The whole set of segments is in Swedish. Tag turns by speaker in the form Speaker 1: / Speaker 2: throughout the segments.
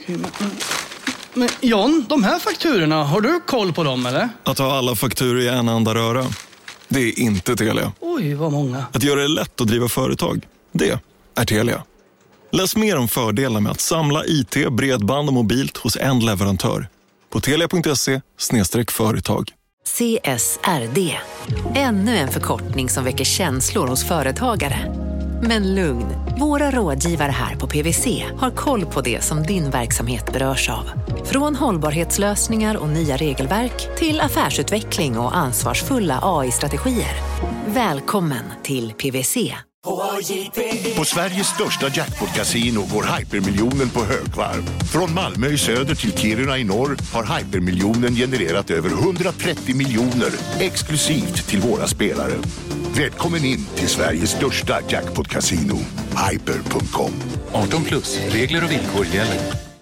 Speaker 1: Men John, de här fakturorna, har du koll på dem eller?
Speaker 2: Att ha alla fakturor i en enda röra, det är inte Telia.
Speaker 1: Oj, vad många.
Speaker 2: Att göra det lätt att driva företag, det är Telia. Läs mer om fördelarna med att samla IT, bredband och mobilt hos en leverantör på telia.se/företag.
Speaker 3: CSRD. Ännu en förkortning som väcker känslor hos företagare. Men lugn, våra rådgivare här på PwC har koll på det som din verksamhet berörs av. Från hållbarhetslösningar och nya regelverk till affärsutveckling och ansvarsfulla AI-strategier. Välkommen till PwC.
Speaker 4: På Sveriges största jackpot-casino går hypermiljonen på högvarv. Från Malmö i söder till Kiruna i norr har hypermiljonen genererat över 130 miljoner exklusivt till våra spelare. Välkommen in till Sveriges största jackpot-casino, hyper.com.
Speaker 5: 18+, regler och villkor gäller.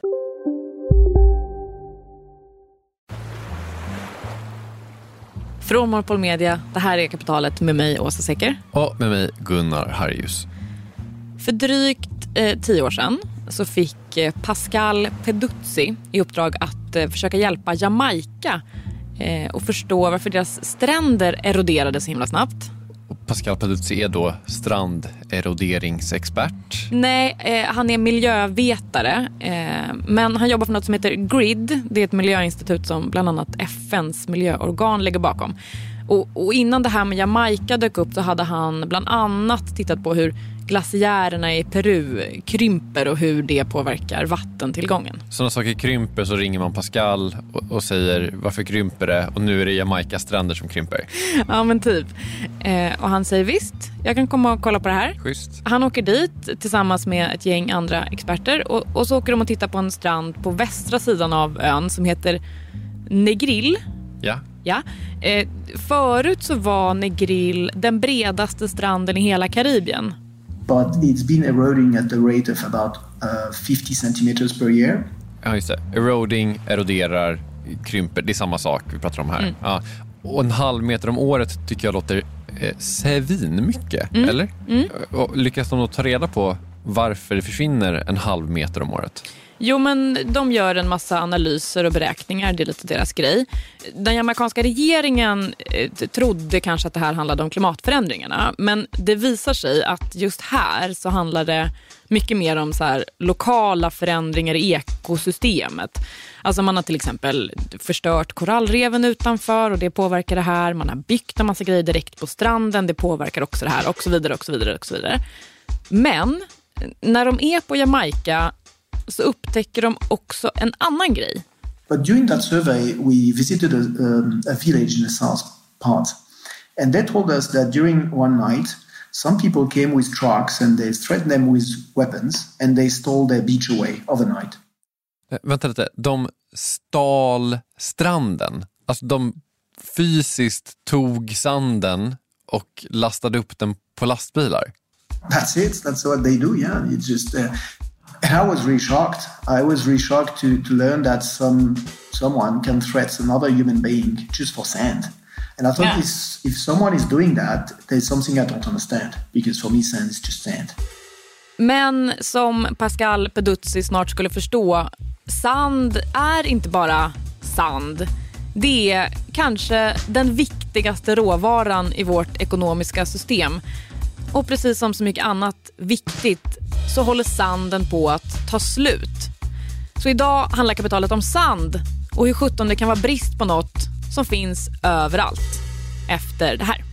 Speaker 6: Från Monopol Media, det här är Kapitalet med mig, Åsa Secker.
Speaker 5: Och med mig, Gunnar Harjus.
Speaker 6: För drygt 10 år sedan så fick Pascal Peduzzi i uppdrag att försöka hjälpa Jamaica och förstå varför deras stränder eroderade så himla snabbt.
Speaker 5: Och Pascal Peduzzi är då stranderoderingsexpert.
Speaker 6: Nej, han är miljövetare. Men han jobbar för något som heter GRID. Det är ett miljöinstitut som bland annat FNs miljöorgan ligger bakom. Och innan det här med Jamaica dök upp så hade han bland annat tittat på hur glaciärerna i Peru krymper och hur det påverkar vattentillgången. Så när
Speaker 5: saker krymper så ringer man Pascal och säger varför krymper det? Och nu är det Jamaikas stränder som krymper.
Speaker 6: Ja men typ. Och han säger visst, jag kan komma och kolla på det här.
Speaker 5: Schysst.
Speaker 6: Han åker dit tillsammans med ett gäng andra experter och så åker de och tittar på en strand på västra sidan av ön som heter Negril.
Speaker 5: Ja.
Speaker 6: Förut så var Negril den bredaste stranden i hela Karibien.
Speaker 7: But it's been eroding at the rate of about 50 centimeters per year.
Speaker 5: Ja, just det. Eroderar, krymper, det är samma sak vi pratar om här. Ja. Och 1,5 meter om året tycker jag låter svin mycket, eller? Och lyckas de då ta reda på varför det försvinner 1,5 meter om året?
Speaker 6: Jo, men de gör en massa analyser och beräkningar, det är lite deras grej. Den jamaicanska regeringen trodde kanske att det här handlade om klimatförändringarna, men det visar sig att just här så handlar det mycket mer om så här lokala förändringar i ekosystemet. Alltså man har till exempel förstört korallreven utanför och det påverkar det här. Man har byggt en massa grejer direkt på stranden, det påverkar också det här och så vidare och så vidare och så vidare. Men när de är på Jamaica så upptäcker de också en annan grej.
Speaker 7: But during that survey we visited a village in the south part and they told us that during one night some people came with trucks and they threatened them with weapons and they stole their beach away overnight.
Speaker 5: Vänta lite, de stal stranden. Alltså de fysiskt tog sanden och lastade upp den på lastbilar.
Speaker 7: That's it, that's what they do, yeah. It's just and I was really shocked. I was really shocked to learn that someone can threaten another human being just for sand. And I thought if someone is doing that, there's something I don't understand. Because for me, sand is just sand.
Speaker 6: Men som Pascal Peduzzi snart skulle förstå, sand är inte bara sand. Det är kanske den viktigaste råvaran i vårt ekonomiska system. Och precis som så mycket annat viktigt så håller sanden på att ta slut. Så idag handlar kapitalet om sand och hur 17 det kan vara brist på något som finns överallt efter det här.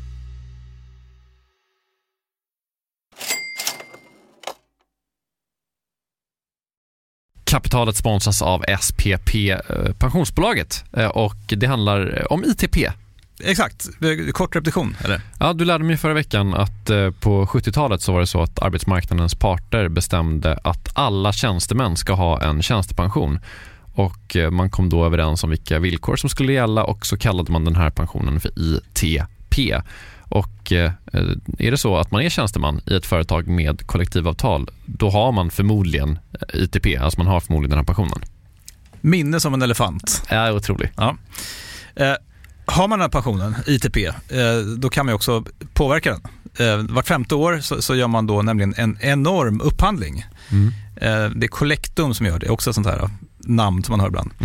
Speaker 5: Kapitalet sponsras av SPP Pensionsbolaget och det handlar om ITP.
Speaker 8: Exakt, kort repetition eller?
Speaker 5: Ja, du lärde mig förra veckan att på 70-talet så var det så att arbetsmarknadens parter bestämde att alla tjänstemän ska ha en tjänstepension. Och man kom då överens om vilka villkor som skulle gälla och så kallade man den här pensionen för ITP. Och är det så att man är tjänsteman i ett företag med kollektivavtal, då har man förmodligen ITP, alltså man har förmodligen den här pensionen.
Speaker 8: Minne som en elefant.
Speaker 5: Ja, otroligt.
Speaker 8: Ja. Har man den här pensionen, ITP, då kan man ju också påverka den. vart 5:e år så gör man då nämligen en enorm upphandling. Det är Collectum som gör det, också ett sånt här namn som man hör ibland.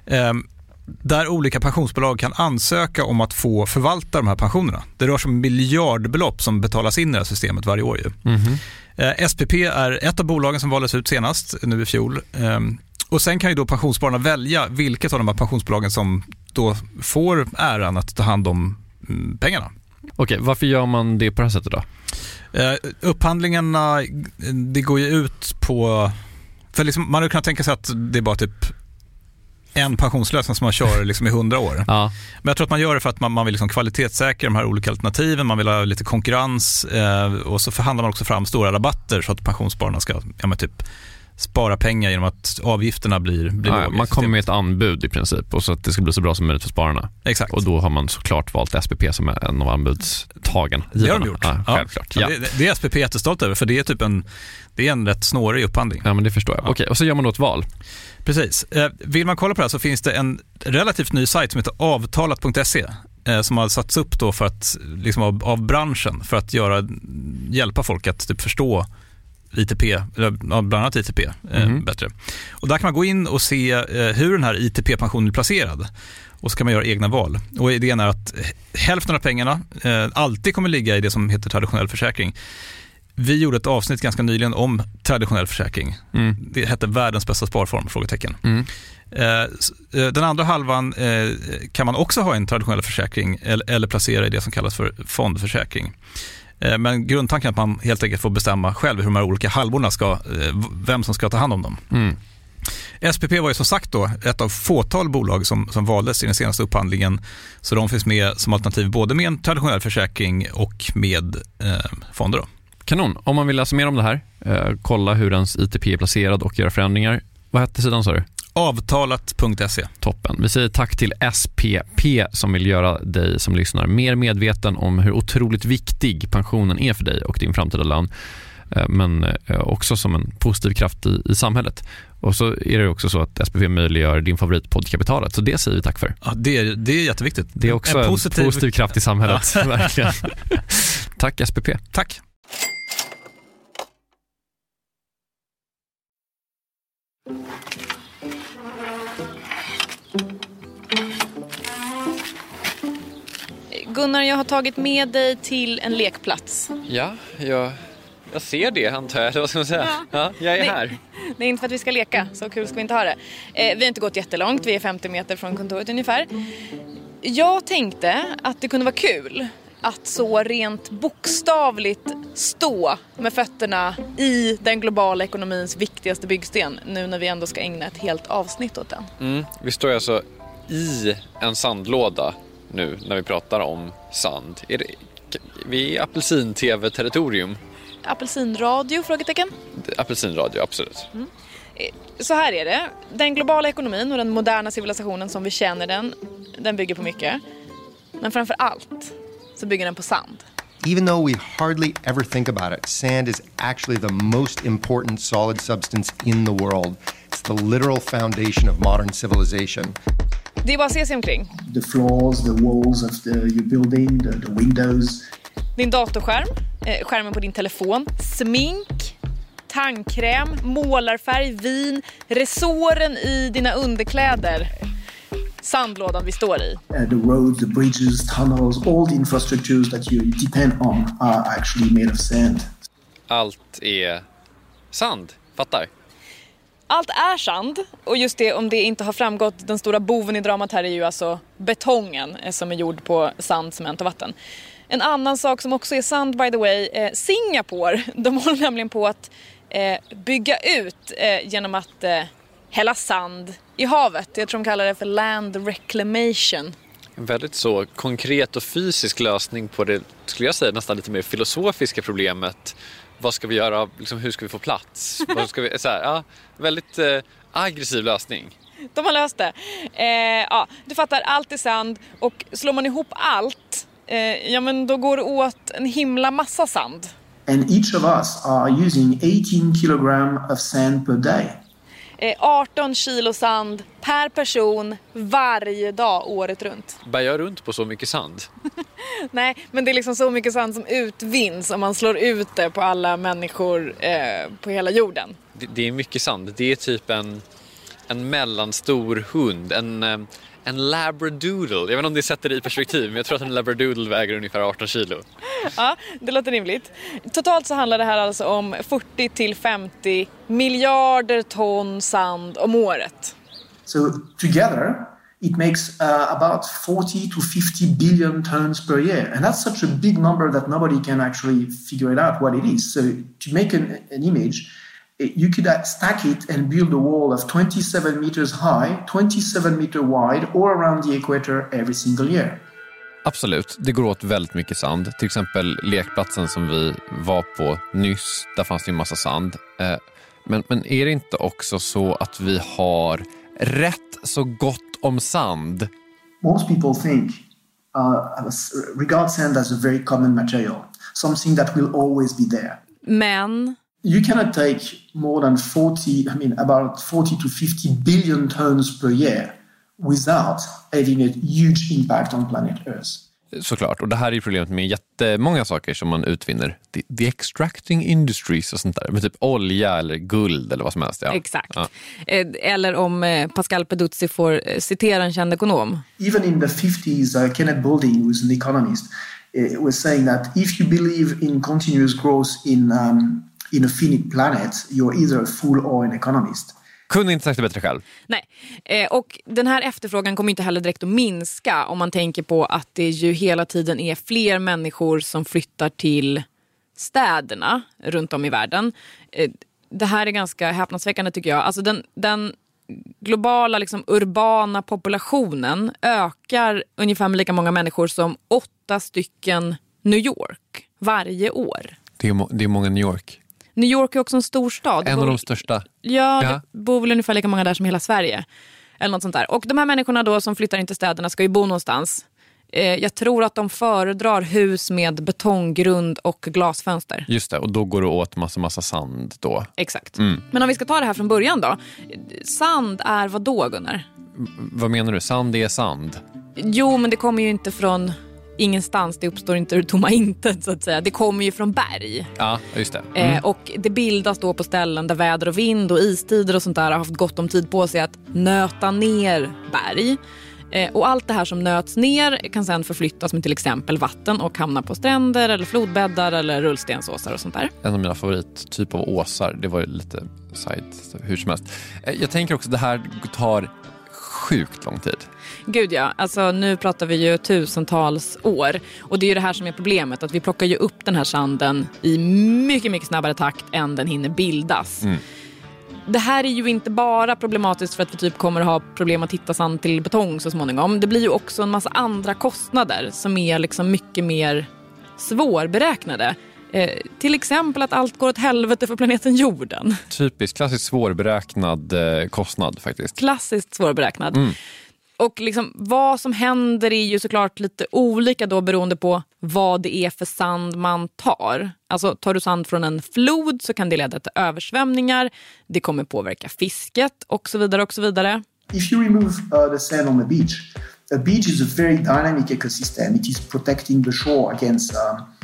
Speaker 8: Där olika pensionsbolag kan ansöka om att få förvalta de här pensionerna. Det rör sig om miljardbelopp som betalas in i det här systemet varje år. SPP är ett av bolagen som valdes ut senast, nu i fjol. Och sen kan ju då pensionsspararna välja vilket av de här pensionsbolagen som då får äran att ta hand om pengarna.
Speaker 5: Okej, varför gör man det på det här sättet då?
Speaker 8: Upphandlingarna, det går ju ut på... För liksom, man hade kunnat tänka sig att det är bara typ en pensionslösning som man kör liksom i 100 år.
Speaker 5: Ja.
Speaker 8: Men jag tror att man gör det för att man vill liksom kvalitetssäkra de här olika alternativen, man vill ha lite konkurrens och så förhandlar man också fram stora rabatter så att pensionsspararna ska typ spara pengar genom att avgifterna blir låga.
Speaker 5: Man kommer med ett anbud i princip och så att det ska bli så bra som möjligt för spararna.
Speaker 8: Exakt.
Speaker 5: Och då har man såklart valt SPP som är en av anbudstagen.
Speaker 8: Det har de gjort.
Speaker 5: Självklart.
Speaker 8: Ja. Det är SPP jättestolt över, för det är typ en rätt snårig upphandling.
Speaker 5: Ja, men det förstår jag. Okej, och så gör man då ett val.
Speaker 8: Precis. Vill man kolla på det här så finns det en relativt ny sajt som heter avtalat.se som har satts upp då för att liksom av branschen för att hjälpa folk att typ förstå ITP, bland annat ITP bättre. Och där kan man gå in och se hur den här ITP-pensionen är placerad. Och så kan man göra egna val. Och idén är att hälften av pengarna alltid kommer ligga i det som heter traditionell försäkring. Vi gjorde ett avsnitt ganska nyligen om traditionell försäkring. Det hette världens bästa sparform, frågetecken. Den andra halvan kan man också ha en traditionell försäkring eller placera i det som kallas för fondförsäkring. Men grundtanken är att man helt enkelt får bestämma själv hur de här olika halvorna vem som ska ta hand om dem. SPP var ju som sagt då ett av fåtal bolag som valdes i den senaste upphandlingen, så de finns med som alternativ både med en traditionell försäkring och med fonder då.
Speaker 5: Kanon. Om man vill läsa mer om det här, kolla hur ens ITP är placerad och göra förändringar. Vad hette sidan, sa du?
Speaker 8: Avtalat.se.
Speaker 5: Toppen. Vi säger tack till SPP som vill göra dig som lyssnar mer medveten om hur otroligt viktig pensionen är för dig och din framtida lön. Men också som en positiv kraft i samhället. Och så är det också så att SPP möjliggör din favorit poddkapitalet. Så det säger vi tack för.
Speaker 8: Ja, det är jätteviktigt.
Speaker 5: Det är också en positiv kraft i samhället. Ja. Verkligen. Tack SPP.
Speaker 8: Tack.
Speaker 6: Gunnar, jag har tagit med dig till en lekplats.
Speaker 5: Ja, jag ser det, antar jag. Vad ska man säga? Ja, jag är här.
Speaker 6: Det är inte för att vi ska leka, så kul ska vi inte ha det. Vi har inte gått jättelångt, vi är 50 meter från kontoret ungefär. Jag tänkte att det kunde vara kul att så rent bokstavligt stå med fötterna i den globala ekonomins viktigaste byggsten, nu när vi ändå ska ägna ett helt avsnitt åt den.
Speaker 5: Vi står alltså i en sandlåda nu när vi pratar om sand. Vi är apelsin-tv-territorium.
Speaker 6: Apelsinradio, frågetecken?
Speaker 5: Apelsinradio, absolut.
Speaker 6: Så här är det. Den globala ekonomin och den moderna civilisationen som vi känner den bygger på mycket. Men framför allt så bygger den på sand.
Speaker 9: Even though we hardly ever think about it, sand is actually the most important solid substance in the world. It's the literal foundation of modern civilization.
Speaker 6: Det är bara att se sig omkring.
Speaker 7: The floors, the walls of your building, the windows.
Speaker 6: Din datorskärm, skärmen på din telefon, smink, tandkräm, målarfärg, vin, resåren i dina underkläder. Sandlådan vi står i.
Speaker 7: The roads, the bridges, tunnels, all the infrastructures that you depend on are actually made of sand.
Speaker 5: Allt är sand, fattar?
Speaker 6: Allt är sand, och just det, om det inte har framgått, den stora boven i dramat här är ju alltså betongen som är gjord på sand, cement och vatten. En annan sak som också är sand, by the way, Singapore, de håller nämligen på att bygga ut genom att hälla sand i havet. Jag tror de kallar det för land reclamation.
Speaker 5: En väldigt så konkret och fysisk lösning på det, skulle jag säga, nästan lite mer filosofiska problemet. Vad ska vi göra? Liksom, hur ska vi få plats? Vad ska vi, så här, ja, väldigt aggressiv lösning.
Speaker 6: De har löst det. Ja, du fattar, allt är sand, och slår man ihop allt, ja, men då går det åt en himla massa sand.
Speaker 7: And each of us are using 18 kilogram of sand per day.
Speaker 6: 18 kilo sand per person varje dag året runt.
Speaker 5: Bär jag runt på så mycket sand?
Speaker 6: Nej, men det är liksom så mycket sand som utvinns om man slår ut det på alla människor på hela jorden.
Speaker 5: Det är mycket sand. Det är typ en mellanstor hund, en labradoodle. Jag vet inte om det sätter det i perspektiv, men jag tror att en labradoodle väger ungefär 18 kilo.
Speaker 6: Ja, det låter rimligt. Totalt så handlar det här alltså om 40-50 miljarder ton sand om året.
Speaker 7: So together, it makes about 40 to 50 billion tons per year. And that's such a big number that nobody can actually figure it out what it is. So to make an image, you could stack it and build a wall of 27 meters high, 27 meter wide, all around the equator every single year.
Speaker 5: Absolut, det går åt väldigt mycket sand. Till exempel lekplatsen som vi var på nyss, där fanns det en massa sand. Men är det inte också så att vi har rätt så gott om sand?
Speaker 7: Most people think regard sand as a very common material, something that will always be there.
Speaker 6: Men
Speaker 7: you cannot take more than about 40 to 50 billion tons per year without having a huge impact on planet Earth.
Speaker 5: Såklart, och det här är ju problemet med jättemånga saker som man utvinner. The extracting industries och sånt där, med typ olja eller guld eller vad som helst. Ja.
Speaker 6: Exakt. Ja. Eller om Pascal Peduzzi får citera en känd ekonom.
Speaker 7: Even in the 50s, Kenneth Boulding, who was an economist, was saying that if you believe in continuous growth in a finite planet, you're either a fool or an economist.
Speaker 5: Kunde inte sagt det bättre själv.
Speaker 6: Nej, och den här efterfrågan kommer inte heller direkt att minska om man tänker på att det ju hela tiden är fler människor som flyttar till städerna runt om i världen. Det här är ganska häpnadsväckande tycker jag. Alltså den globala liksom, urbana populationen ökar ungefär med lika många människor som 8 stycken New York varje år.
Speaker 5: Det är många New York.
Speaker 6: New York är också en stor stad.
Speaker 5: En av de största.
Speaker 6: Ja, det bor väl ungefär lika många där som hela Sverige. Eller något sånt där. Och de här människorna då som flyttar in till städerna ska ju bo någonstans. Jag tror att de föredrar hus med betonggrund och glasfönster.
Speaker 5: Just det, och då går det åt massa sand då.
Speaker 6: Exakt. Men om vi ska ta det här från början då. Sand är vad då, Gunnar?
Speaker 5: Vad menar du? Sand är sand?
Speaker 6: Jo, men det kommer ju inte från ingenstans. Det uppstår inte ur tomma intet så att säga. Det kommer ju från berg.
Speaker 5: Ja, just det.
Speaker 6: Och det bildas då på ställen där väder och vind och istider och sånt där har haft gott om tid på sig att nöta ner berg. Och allt det här som nöts ner kan sedan förflyttas med till exempel vatten och hamna på stränder eller flodbäddar eller rullstensåsar och sånt där.
Speaker 5: En av mina favorittyper av åsar, det var ju lite side hur som helst. Jag tänker också att det här tar sjukt lång tid.
Speaker 6: Gud ja, alltså nu pratar vi ju tusentals år och det är ju det här som är problemet, att vi plockar ju upp den här sanden i mycket, mycket snabbare takt än den hinner bildas. Det här är ju inte bara problematiskt för att vi typ kommer ha problem att hitta sand till betong så småningom. Det blir ju också en massa andra kostnader som är liksom mycket mer svårberäknade. Till exempel att allt går åt helvete för planeten jorden.
Speaker 5: Typiskt, klassiskt svårberäknad kostnad faktiskt.
Speaker 6: Klassiskt svårberäknad. Och liksom, vad som händer är ju såklart lite olika då beroende på vad det är för sand man tar. Alltså tar du sand från en flod så kan det leda till översvämningar. Det kommer påverka fisket och så vidare och så vidare.
Speaker 7: If you remove the sand on the beach is a very dynamic ecosystem. It is protecting the shore against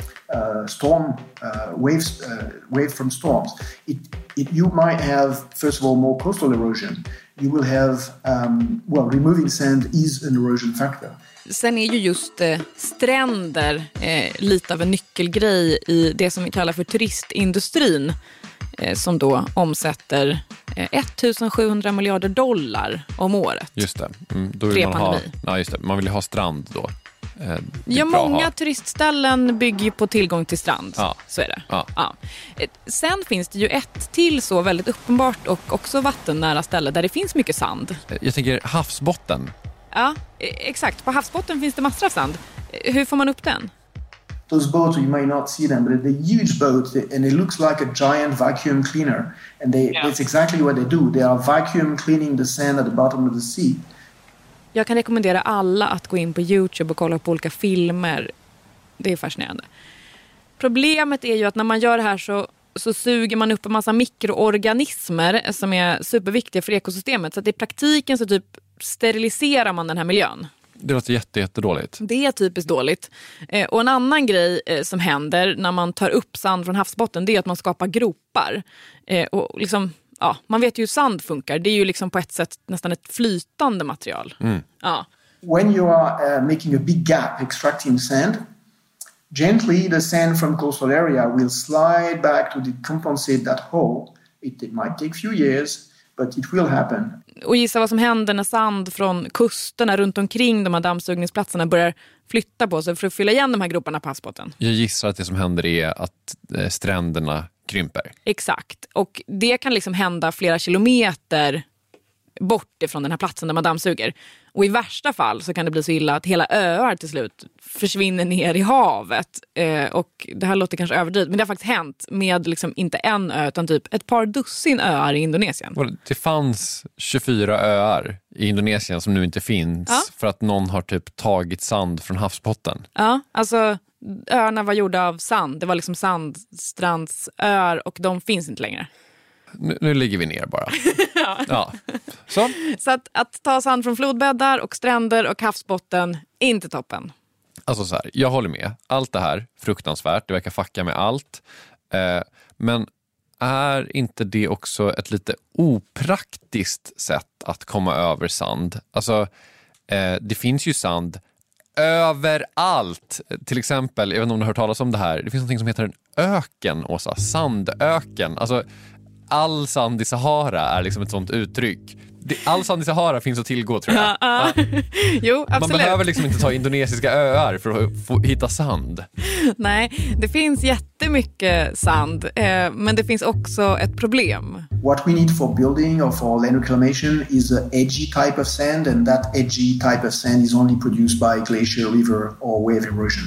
Speaker 7: wave from storms. You might have, first of all, more coastal erosion. You will have, removing sand is an erosion factor.
Speaker 6: Sen är ju just stränder lite av en nyckelgrej i det som vi kallar för turistindustrin som då omsätter 1700 miljarder dollar om året.
Speaker 5: Just det. Då vill man vill ha strand då.
Speaker 6: Ja, många turistställen bygger ju på tillgång till strand.
Speaker 5: Ja.
Speaker 6: Så är det.
Speaker 5: Ja.
Speaker 6: Ja. Sen finns det ju ett till så väldigt uppenbart och också vattennära ställe där det finns mycket sand.
Speaker 5: Jag tänker havsbotten.
Speaker 6: Ja, exakt. På havsbotten finns det massor av sand. Hur får man upp den?
Speaker 7: Those boats, you may not see them, but they're huge boats and it looks like a giant vacuum cleaner. And that's exactly what they do. They are vacuum cleaning the sand at the bottom of the sea.
Speaker 6: Jag kan rekommendera alla att gå in på YouTube och kolla på olika filmer. Det är fascinerande. Problemet är ju att när man gör det här så suger man upp en massa mikroorganismer som är superviktiga för ekosystemet. Så att i praktiken så typ steriliserar man den här miljön.
Speaker 5: Det låter jättedåligt.
Speaker 6: Det är typiskt dåligt. Och en annan grej som händer när man tar upp sand från havsbotten, det är att man skapar gropar. Och liksom, ja, man vet ju hur sand funkar. Det är ju liksom på ett sätt nästan ett flytande material. Ja.
Speaker 7: When you are making a big gap extracting sand, gently the sand from coastal area will slide back to compensate that hole. It might take a few years, but it will happen.
Speaker 6: Och gissa vad som händer när sand från kusterna runt omkring de här dammsugningsplatserna börjar flytta på sig för att fylla igen de här groparna på havsbotten.
Speaker 5: Jag gissar att det som händer är att stränderna krymper.
Speaker 6: Exakt. Och det kan liksom hända flera kilometer bort ifrån den här platsen där man dammsuger. Och i värsta fall så kan det bli så illa att hela öar till slut försvinner ner i havet. Och det här låter kanske överdrivet, men det har faktiskt hänt med liksom inte en ö utan typ ett par dussin öar i Indonesien.
Speaker 5: Det fanns 24 öar i Indonesien som nu inte finns för att någon har typ tagit sand från havsbotten.
Speaker 6: Ja, alltså öarna var gjorda av sand. Det var liksom sandstrandsöar och de finns inte längre.
Speaker 5: Nu ligger vi ner bara. Ja.
Speaker 6: Så att ta sand från flodbäddar och stränder och havsbotten, inte toppen.
Speaker 5: Alltså så här, jag håller med. Allt det här, fruktansvärt. Det verkar fucka med allt. Men är inte det också ett lite opraktiskt sätt att komma över sand? Alltså, det finns ju sand överallt. Till exempel, jag vet inte om du har hört talas om det här. Det finns något som heter en öken, Åsa. Sandöken. Alltså, all sand i Sahara är liksom ett sånt uttryck. All sand i Sahara finns att tillgå, tror jag.
Speaker 6: Ja. Jo, absolut.
Speaker 5: Man behöver liksom inte ta indonesiska öar för att få hitta sand.
Speaker 6: Nej, det finns jättemycket sand, men det finns också ett problem.
Speaker 7: What we need for building or for land reclamation is an edgy type of sand, and that edgy type of sand is only produced by glacier, river or wave erosion.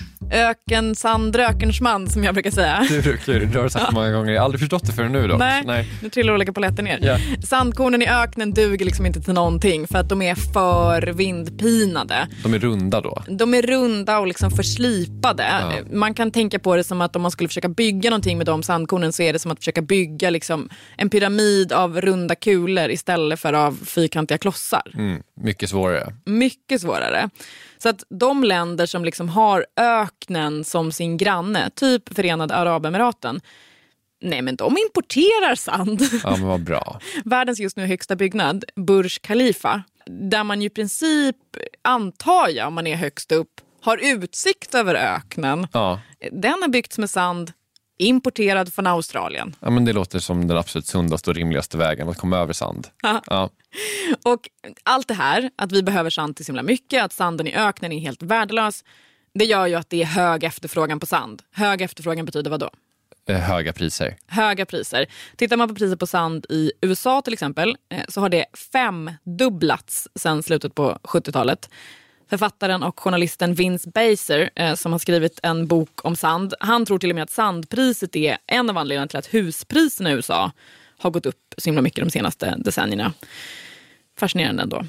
Speaker 6: Ökensman, som jag brukar säga.
Speaker 5: Du har sagt många gånger. Jag har aldrig förstått det förrän nu dock.
Speaker 6: Nej. Nu trillar olika polletter ner.
Speaker 5: Yeah.
Speaker 6: Sandkornen i öknen duger liksom inte till någonting för att de är för vindpinade.
Speaker 5: De är runda då?
Speaker 6: De är runda och liksom förslipade. Ja. Man kan tänka på det som att om man skulle försöka bygga någonting med de sandkornen så är det som att försöka bygga liksom en pyramid av runda kulor istället för av fyrkantiga klossar.
Speaker 5: Mycket svårare.
Speaker 6: Mycket svårare. Så att de länder som liksom har öknen som sin granne, typ Förenade Arabemiraten, nej men de importerar sand.
Speaker 5: Ja, men vad bra.
Speaker 6: Världens just nu högsta byggnad, Burj Khalifa, där man ju i princip, antar jag om man är högst upp, har utsikt över öknen. Ja. Den har byggts med sand, importerad från Australien.
Speaker 5: Ja, men det låter som den absolut sundaste och rimligaste vägen att komma över sand. Ja.
Speaker 6: Och allt det här, att vi behöver sand till så himla mycket, att sanden i öknen är helt värdelös, det gör ju att det är hög efterfrågan på sand. Hög efterfrågan betyder vad då?
Speaker 5: Höga priser.
Speaker 6: Höga priser. Tittar man på priser på sand i USA till exempel, så har det 5-dubblats sedan slutet på 70-talet. Författaren och journalisten Vince Baser, som har skrivit en bok om sand, han tror till och med att sandpriset är en av anledningarna till att huspriserna i USA har gått upp så himla mycket de senaste decennierna. Fascinerande ändå.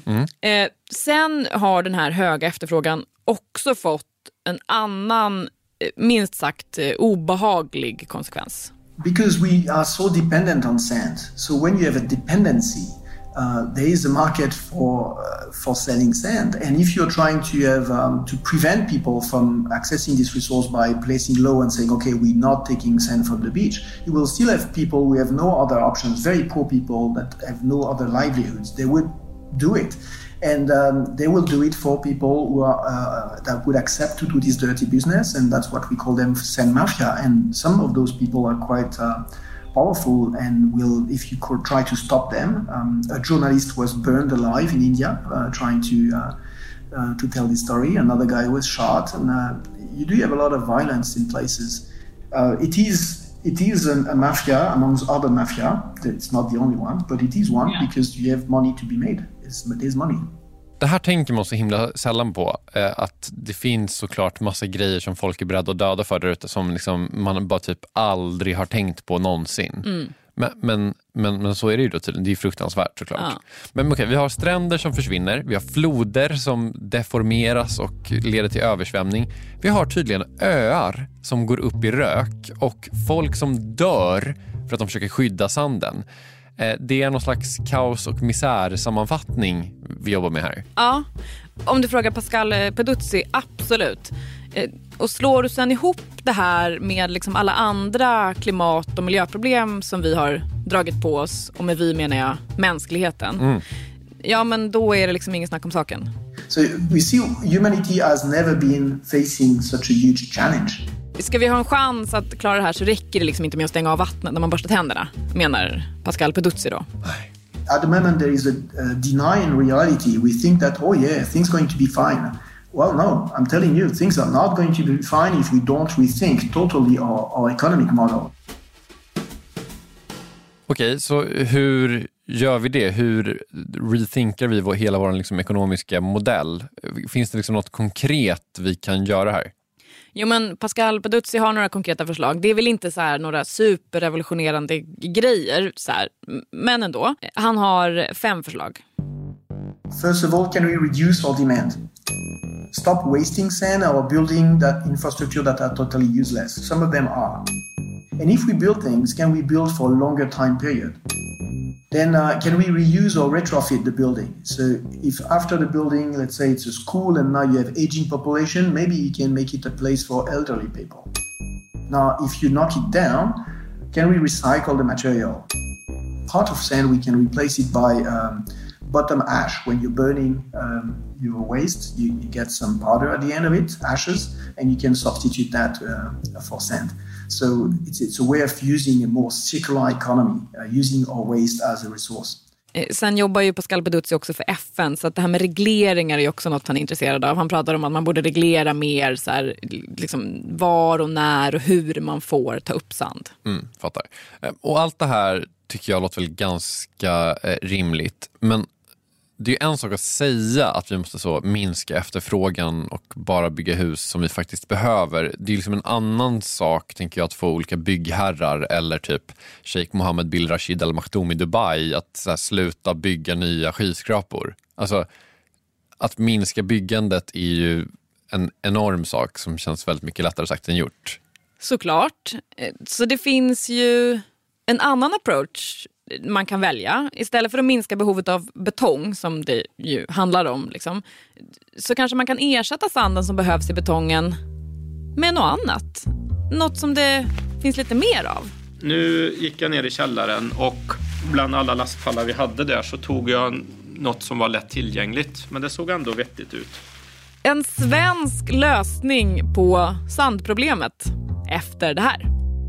Speaker 6: Sen har den här höga efterfrågan också fått en annan, minst sagt obehaglig konsekvens.
Speaker 7: Because we are so dependent on sand. So when you have a dependency, there is a market for selling sand, and if you're trying to have to prevent people from accessing this resource by placing law and saying, okay, we're not taking sand from the beach, you will still have people who have no other options, very poor people that have no other livelihoods. They would do it, and they will do it for people who are that would accept to do this dirty business, and that's what we call them sand mafia. And some of those people are quite powerful and will, if you could try to stop them. A journalist was burned alive in India trying to tell this story. Another guy was shot, and you do have a lot of violence in places. It is a mafia amongst other mafia. It's not the only one, but it is one because you have money to be made. There's money.
Speaker 5: Det här tänker man så himla sällan på, att det finns såklart massa grejer som folk är beredda att döda för där ute som liksom man bara typ aldrig har tänkt på någonsin. Men så är det ju då tydligen. Det är fruktansvärt såklart. Ja. Men okej, vi har stränder som försvinner. Vi har floder som deformeras och leder till översvämning. Vi har tydligen öar som går upp i rök och folk som dör för att de försöker skydda sanden. Det är någon slags kaos- och misär-sammanfattning vi jobbar med här.
Speaker 6: Ja, om du frågar Pascal Peduzzi, absolut. Och slår du sen ihop det här med liksom alla andra klimat- och miljöproblem som vi har dragit på oss, och med vi menar jag mänskligheten, ja men då är det liksom ingen snack om saken.
Speaker 7: So we see humanity has never been facing such a huge challenge.
Speaker 6: Ska vi ha en chans att klara det här så räcker det liksom inte med att stänga av vattnet när man borstar tänderna, menar Pascal Peduzzi då.
Speaker 7: At the moment there is a denying reality. We think that, oh yeah, things going to be fine. Well, no, I'm telling you, things are not going to be fine if we don't rethink totally our economic model.
Speaker 5: Okej, så hur gör vi det? Hur rethinkar vi hela vår liksom ekonomiska modell? Finns det liksom något konkret vi kan göra här?
Speaker 6: Jo, men Pascal Peduzzi har några konkreta förslag. Det är väl inte så här några superrevolutionerande grejer så här, men ändå. Han har 5 förslag.
Speaker 7: First of all, can we reduce our demand? Stop wasting sand or building that infrastructure that are totally useless. Some of them are. And if we build things, can we build for a longer time period? Then can we reuse or retrofit the building? So if after the building, let's say it's a school and now you have aging population, maybe you can make it a place for elderly people. Now, if you knock it down, can we recycle the material? Part of sand, we can replace it by bottom ash. When you're burning your waste, you get some powder at the end of it, ashes, and you can substitute that for sand. So it's a way of using a more circular economy, using our waste as a resource.
Speaker 6: Sen jobbar ju Pascal Peduzzi också för FN, så att det här med regleringar är också något han är intresserad av. Han pratar om att man borde reglera mer så här, liksom var och när och hur man får ta upp sand.
Speaker 5: Fattar. Och allt det här tycker jag låter väl ganska rimligt. Men det är ju en sak att säga att vi måste så minska efterfrågan och bara bygga hus som vi faktiskt behöver. Det är liksom en annan sak, tänker jag, att få olika byggherrar eller typ Sheikh Mohammed bin Rashid Al Maktoum i Dubai att så här, sluta bygga nya skyskrapor. Alltså, att minska byggandet är ju en enorm sak som känns väldigt mycket lättare sagt än gjort.
Speaker 6: Såklart. Så det finns ju en annan approach man kan välja. Istället för att minska behovet av betong, som det ju handlar om, liksom, så kanske man kan ersätta sanden som behövs i betongen med något annat. Något som det finns lite mer av.
Speaker 10: Nu gick jag ner i källaren och bland alla lastpallar vi hade där så tog jag något som var lätt tillgängligt. Men det såg ändå vettigt ut.
Speaker 6: En svensk lösning på sandproblemet efter det här.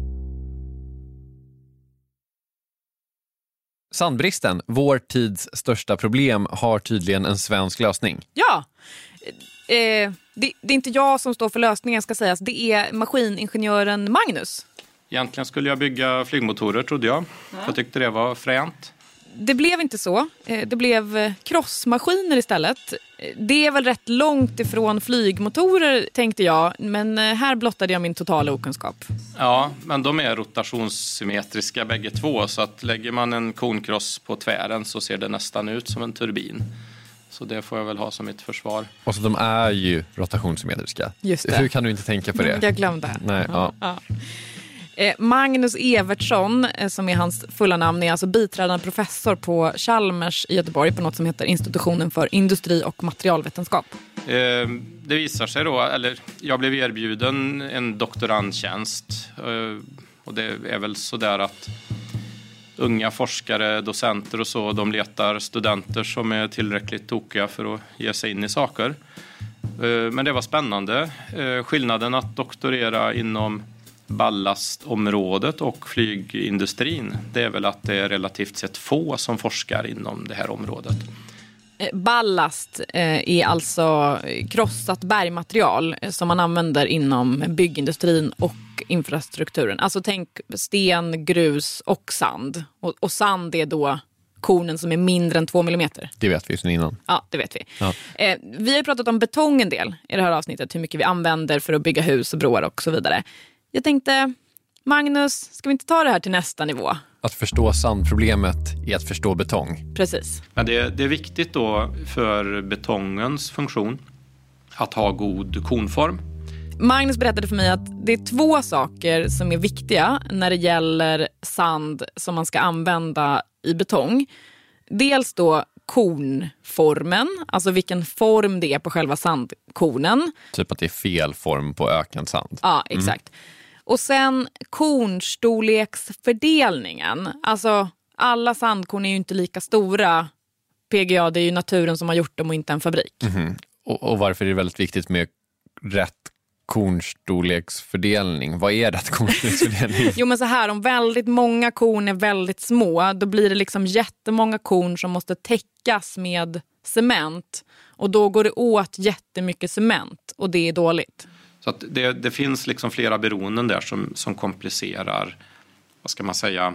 Speaker 5: Sandbristen, vår tids största problem, har tydligen en svensk lösning.
Speaker 6: Ja, det är inte jag som står för lösningen, ska sägas. Det är maskiningenjören Magnus.
Speaker 10: Egentligen skulle jag bygga flygmotorer, trodde jag. Jag tyckte det var fränt.
Speaker 6: Det blev inte så. Det blev crossmaskiner istället. Det är väl rätt långt ifrån flygmotorer, tänkte jag. Men här blottade jag min totala okunskap.
Speaker 10: Ja, men de är rotationssymmetriska bägge två. Så att lägger man en konkross på tvären så ser det nästan ut som en turbin. Så det får jag väl ha som mitt försvar.
Speaker 5: Och så de är ju rotationssymmetriska.
Speaker 6: Just det.
Speaker 5: Hur kan du inte tänka på det?
Speaker 6: Jag glömde.
Speaker 5: Nej, ja.
Speaker 6: Magnus Evertsson, som är hans fulla namn, är alltså biträdande professor på Chalmers i Göteborg på något som heter Institutionen för industri- och materialvetenskap.
Speaker 10: Det visar sig då, eller jag blev erbjuden en doktorandtjänst och det är väl så där att unga forskare, docenter och så, de letar studenter som är tillräckligt tokiga för att ge sig in i saker. Men det var spännande. Skillnaden att doktorera inom ballastområdet och flygindustrin, det är väl att det är relativt sett få som forskar inom det här området.
Speaker 6: Ballast är alltså krossat bergmaterial som man använder inom byggindustrin och infrastrukturen. Alltså tänk sten, grus och sand. Och sand är då kornen som är mindre än 2 millimeter.
Speaker 5: Det vet vi sedan innan.
Speaker 6: Ja, det vet vi.
Speaker 5: Ja.
Speaker 6: Vi har pratat om betong en del i det här avsnittet. Hur mycket vi använder för att bygga hus och broar och så vidare. Jag tänkte, Magnus, ska vi inte ta det här till nästa nivå?
Speaker 5: Att förstå sandproblemet är att förstå betong.
Speaker 6: Precis.
Speaker 10: Ja, det är viktigt då för betongens funktion att ha god konform.
Speaker 6: Magnus berättade för mig att det är 2 saker som är viktiga när det gäller sand som man ska använda i betong. Dels då kornformen, alltså vilken form det är på själva sandkornen.
Speaker 5: Typ att det är fel form på ökad sand.
Speaker 6: Ja, exakt. Och sen kornstorleksfördelningen. Alltså alla sandkorn är ju inte lika stora. PGA, det är ju naturen som har gjort dem och inte en fabrik.
Speaker 5: Och varför är det väldigt viktigt med rätt kornstorleksfördelning? Vad är rätt kornstorleksfördelning?
Speaker 6: Jo, men så här, om väldigt många korn är väldigt små, då blir det liksom jättemånga korn som måste täckas med cement. Och då går det åt jättemycket cement och det är dåligt.
Speaker 10: Så att det finns liksom flera beroenden där som komplicerar, vad ska man säga,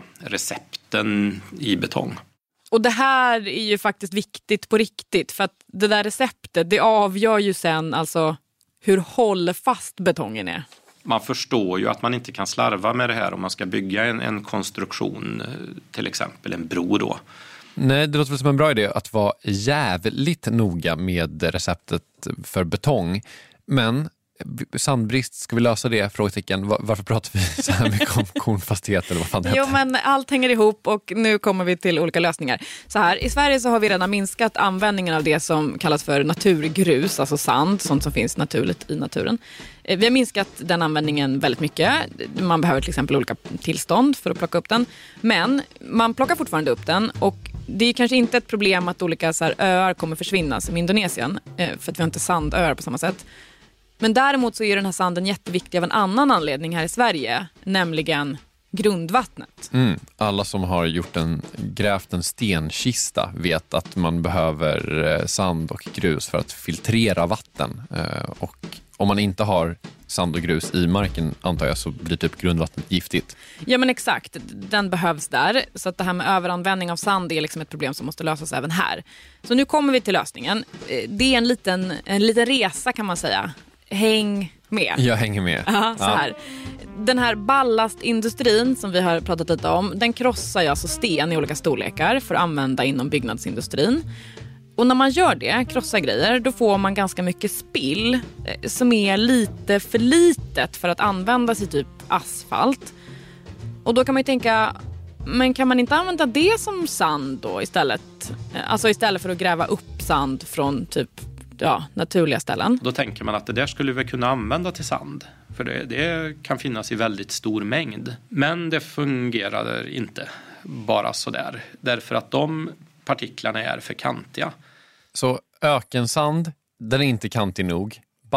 Speaker 10: recepten i betong.
Speaker 6: Och det här är ju faktiskt viktigt på riktigt, för att det där receptet, det avgör ju sen alltså hur hållfast betongen är.
Speaker 10: Man förstår ju att man inte kan slarva med det här om man ska bygga en konstruktion, till exempel en bro då.
Speaker 5: Nej, det låter väl som en bra idé att vara jävligt noga med receptet för betong. Men sandbrist, ska vi lösa det? Frågetecken. Varför pratar vi så här mycket om kornfasthet eller vad fan det heter?
Speaker 6: Jo, men allt hänger ihop och nu kommer vi till olika lösningar. Så här, i Sverige så har vi redan minskat användningen av det som kallas för naturgrus, alltså sand, sånt som finns naturligt i naturen. Vi har minskat den användningen väldigt mycket. Man behöver till exempel olika tillstånd för att plocka upp den. Men man plockar fortfarande upp den och det är kanske inte ett problem att olika så här öar kommer försvinna som Indonesien, för att vi har inte sandöar på samma sätt. Men däremot så är den här sanden jätteviktig av en annan anledning här i Sverige, nämligen grundvattnet.
Speaker 5: Alla som har grävt en stenkista vet att man behöver sand och grus för att filtrera vatten. Och om man inte har sand och grus i marken, antar jag, så blir typ grundvattnet giftigt.
Speaker 6: Ja, men exakt. Den behövs där. Så att det här med överanvändning av sand är liksom ett problem som måste lösas även här. Så nu kommer vi till lösningen. Det är en liten resa, kan man säga. Häng med.
Speaker 5: Jag hänger med.
Speaker 6: Ja, så här. Den här ballastindustrin som vi har pratat lite om, den krossar ju alltså sten i olika storlekar för att använda inom byggnadsindustrin. Och när man gör det, krossar grejer, då får man ganska mycket spill som är lite för litet för att användas i typ asfalt. Och då kan man ju tänka, men kan man inte använda det som sand då istället? Alltså istället för att gräva upp sand från typ naturliga ställen.
Speaker 10: Då tänker man att det där skulle vi kunna använda till sand. För det kan finnas i väldigt stor mängd. Men det fungerar inte bara så där. Därför att de partiklarna är för kantiga.
Speaker 5: Så ökensand, den är inte kantig nog.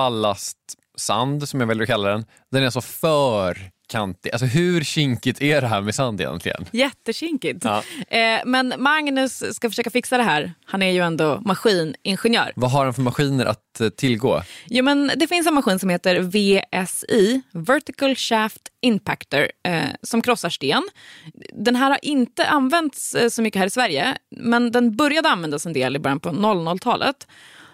Speaker 5: Ballastsand, som jag väljer att kalla den är alltså för kantig. Alltså hur kinkigt är det här med sand egentligen?
Speaker 6: Jättekinkigt. Ja. Men Magnus ska försöka fixa det här. Han är ju ändå maskiningenjör.
Speaker 5: Vad har han för maskiner att tillgå?
Speaker 6: Jo, men det finns en maskin som heter VSI, Vertical Shaft Impactor, som krossar sten. Den här har inte använts så mycket här i Sverige, men den började användas en del i början på 00-talet.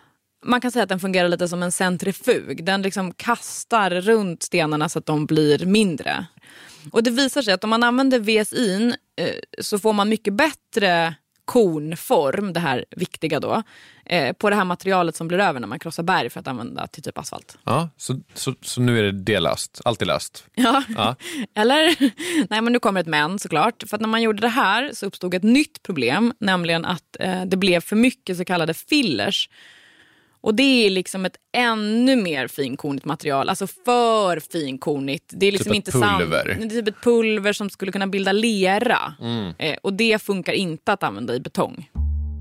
Speaker 6: Man kan säga att den fungerar lite som en centrifug. Den liksom kastar runt stenarna så att de blir mindre. Och det visar sig att om man använder VSI så får man mycket bättre kornform, det här viktiga då, på det här materialet som blir över när man krossar berg för att använda till typ asfalt.
Speaker 5: Ja, så nu är det löst. Allt är löst.
Speaker 6: Ja. Eller? Nej, men nu kommer ett men såklart. För att när man gjorde det här så uppstod ett nytt problem, nämligen att det blev för mycket så kallade fillers. Och det är liksom ett ännu mer finkornigt material. Alltså för finkornigt. Det är liksom
Speaker 5: typ
Speaker 6: inte
Speaker 5: pulver.
Speaker 6: Det är typ ett pulver som skulle kunna bilda lera. Och det funkar inte att använda i betong.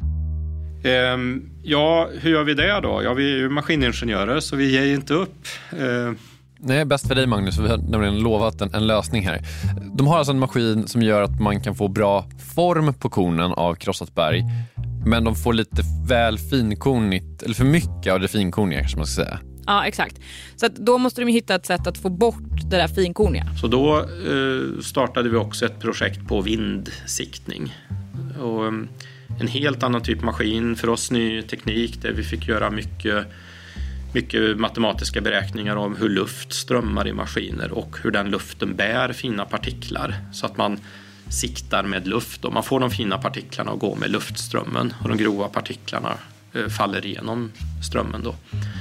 Speaker 10: Hur gör vi det då? Ja, vi är ju maskiningenjörer så vi ger inte upp.
Speaker 5: Nej, bäst för dig Magnus, vi har nämligen lovat en lösning här. De har alltså en maskin som gör att man kan få bra form på kornen av krossat berg. Men de får lite väl finkornigt, eller för mycket av det finkorniga kanske man ska säga.
Speaker 6: Ja, exakt. Så att då måste de hitta ett sätt att få bort det där finkorniga.
Speaker 10: Så då startade vi också ett projekt på vindsiktning. Och en helt annan typ maskin, för oss ny teknik där vi fick göra mycket matematiska beräkningar om hur luft strömmar i maskiner och hur den luften bär fina partiklar. Så att man siktar med luft och man får de fina partiklarna att gå med luftströmmen och de grova partiklarna faller igenom strömmen då.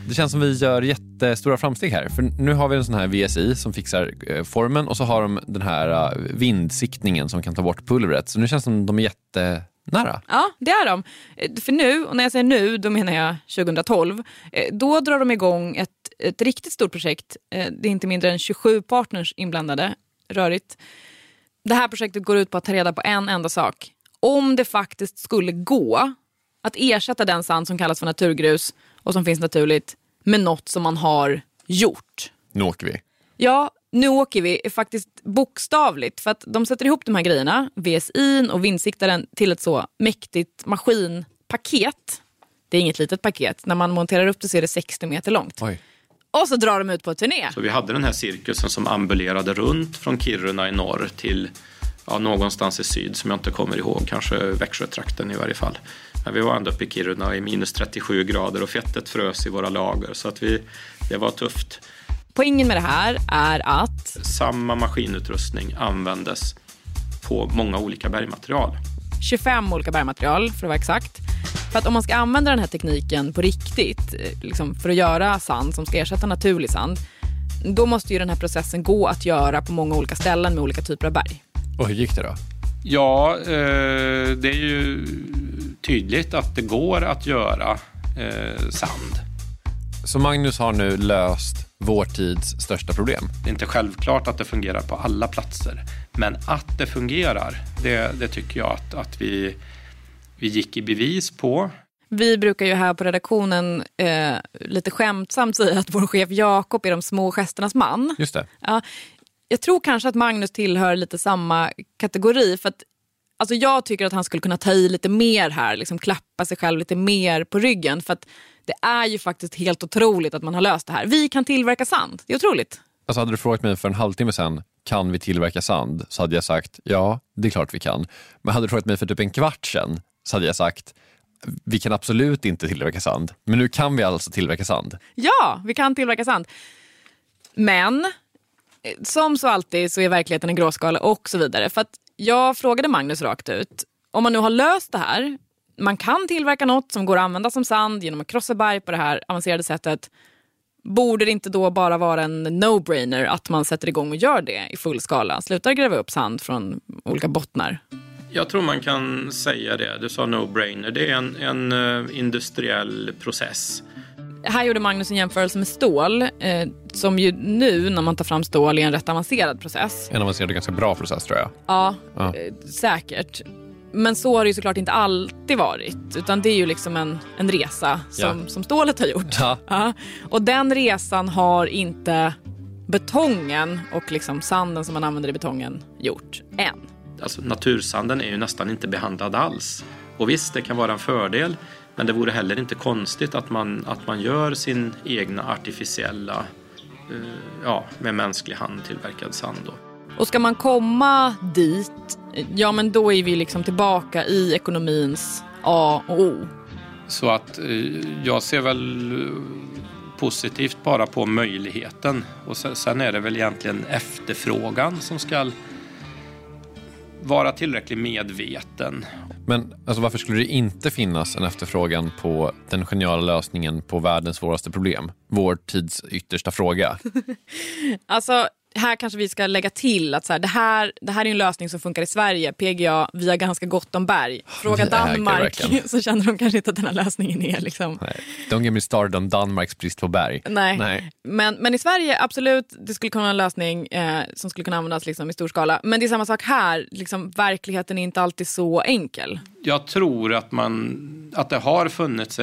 Speaker 5: Det känns som vi gör jättestora framsteg här. För nu har vi en sån här VSI som fixar formen och så har de den här vindsiktningen som kan ta bort pulvret. Så nu känns det som de är jättenära.
Speaker 6: Ja, det är de. För nu, och när jag säger nu, då menar jag 2012. Då drar de igång ett riktigt stort projekt. Det är inte mindre än 27 partners inblandade. Rörigt. Det här projektet går ut på att ta reda på en enda sak. Om det faktiskt skulle gå att ersätta den sand som kallas för naturgrus och som finns naturligt med något som man har gjort.
Speaker 5: Nu åker vi.
Speaker 6: Ja, nu åker vi faktiskt bokstavligt. För att de sätter ihop de här grejerna, VSI:n och vindsiktaren, till ett så mäktigt maskinpaket. Det är inget litet paket. När man monterar upp det så är det 60 meter långt.
Speaker 5: Oj.
Speaker 6: Och så drar de ut på ett turné.
Speaker 10: Så vi hade den här cirkusen som ambulerade runt från Kiruna i norr till någonstans i syd som jag inte kommer ihåg. Kanske Växjötrakten i varje fall. Men vi var ändå uppe i Kiruna i minus 37 grader och fettet frös i våra lager. Så att det var tufft.
Speaker 6: Poängen med det här är att
Speaker 10: samma maskinutrustning användes på många olika bergmaterial.
Speaker 6: 25 olika bergmaterial för att vara exakt. För att om man ska använda den här tekniken på riktigt, liksom för att göra sand som ska ersätta naturlig sand, då måste ju den här processen gå att göra på många olika ställen med olika typer av berg.
Speaker 5: Och hur gick det då?
Speaker 10: Ja, det är ju tydligt att det går att göra sand.
Speaker 5: Så Magnus har nu löst vår tids största problem.
Speaker 10: Det är inte självklart att det fungerar på alla platser. Men att det fungerar, det tycker jag att vi gick i bevis på.
Speaker 6: Vi brukar ju här på redaktionen lite skämtsamt säga att vår chef Jakob är de små gesternas man.
Speaker 5: Just det.
Speaker 6: Ja, jag tror kanske att Magnus tillhör lite samma kategori. För att alltså jag tycker att han skulle kunna ta i lite mer här. Liksom klappa sig själv lite mer på ryggen. För att det är ju faktiskt helt otroligt att man har löst det här. Vi kan tillverka sand. Det är otroligt.
Speaker 5: Alltså hade du frågat mig för en halvtimme sedan, kan vi tillverka sand? Så hade jag sagt, ja, det är klart vi kan. Men hade du frågat mig för typ en kvart sedan, så hade jag sagt, vi kan absolut inte tillverka sand. Men nu kan vi alltså tillverka sand.
Speaker 6: Ja, vi kan tillverka sand. Men som så alltid så är verkligheten en gråskala och så vidare. För att jag frågade Magnus rakt ut, om man nu har löst det här, man kan tillverka något som går att använda som sand genom att krossa berg på det här avancerade sättet. Borde det inte då bara vara en no-brainer att man sätter igång och gör det i full skala? Slutar gräva upp sand från olika bottnar?
Speaker 10: Jag tror man kan säga det. Du sa no-brainer. Det är en industriell process.
Speaker 6: Här gjorde Magnus en jämförelse med stål. Som ju nu när man tar fram stål är en rätt avancerad process.
Speaker 5: En avancerad och ganska bra process tror jag.
Speaker 6: Ja. Säkert. Men så har det ju såklart inte alltid varit. Utan det är ju liksom en resa som stålet har gjort. Ja. Och den resan har inte betongen och liksom sanden som man använder i betongen gjort än.
Speaker 10: Alltså natursanden är ju nästan inte behandlad alls. Och visst, det kan vara en fördel. Men det vore heller inte konstigt att man gör sin egna artificiella, med mänsklig hand tillverkad sand då.
Speaker 6: Och ska man komma dit, ja men då är vi liksom tillbaka i ekonomins A och O.
Speaker 10: Så att jag ser väl positivt bara på möjligheten. Och sen är det väl egentligen efterfrågan som ska vara tillräckligt medveten.
Speaker 5: Men alltså, varför skulle det inte finnas en efterfrågan på den geniala lösningen på världens svåraste problem? Vår tids yttersta fråga.
Speaker 6: Alltså, här kanske vi ska lägga till att så här, det här är en lösning som funkar i Sverige. PGA, vi har ganska gott om berg. Fråga Danmark så känner de kanske inte att den här lösningen är liksom...
Speaker 5: Nej. Don't get me started om Danmarks brist på berg.
Speaker 6: Nej. Men i Sverige, absolut, det skulle kunna vara en lösning som skulle kunna användas liksom i stor skala. Men det är samma sak här, liksom, verkligheten är inte alltid så enkel.
Speaker 10: Jag tror att det har funnits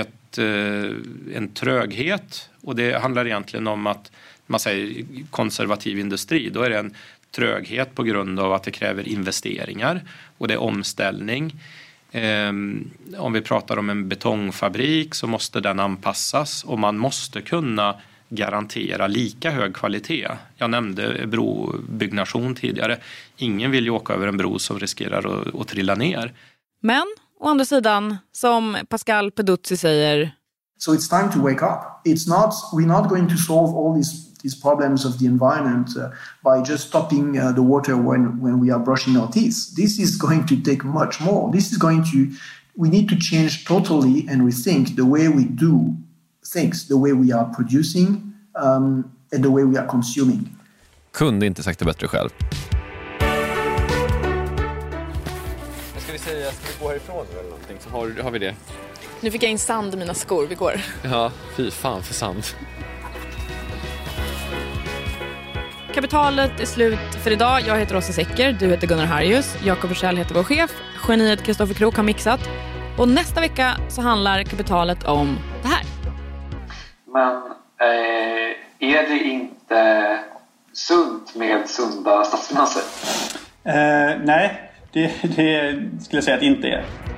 Speaker 10: en tröghet, och det handlar egentligen om att man säger konservativ industri, då är det en tröghet på grund av att det kräver investeringar och det är omställning. Om vi pratar om en betongfabrik så måste den anpassas och man måste kunna garantera lika hög kvalitet. Jag nämnde brobyggnation tidigare. Ingen vill ju åka över en bro som riskerar att trilla ner.
Speaker 6: Men å andra sidan, som Pascal Peduzzi säger,
Speaker 7: so it's time to wake up. We're not going to solve all these problems of the environment by just stopping the water when we are brushing our teeth. This is going to take much more. We need to change totally and rethink the way we do things, the way we are producing and the way we are consuming.
Speaker 11: Kunde inte sagt det bättre själv.
Speaker 5: Ska vi gå härifrån eller någonting, så har vi det.
Speaker 6: Nu fick jag in sand i mina skor, vi går.
Speaker 5: Ja, fy fan för sand.
Speaker 6: Kapitalet är slut för idag. Jag heter Åsa Secker, du heter Gunnar Harjus, Jakob Rochelle heter vår chef, geniet Kristoffer Krook har mixat. Och nästa vecka så handlar Kapitalet om det här.
Speaker 12: Men är det inte sunt med sunda statsfinanser?
Speaker 13: Nej, det skulle jag säga att det inte är.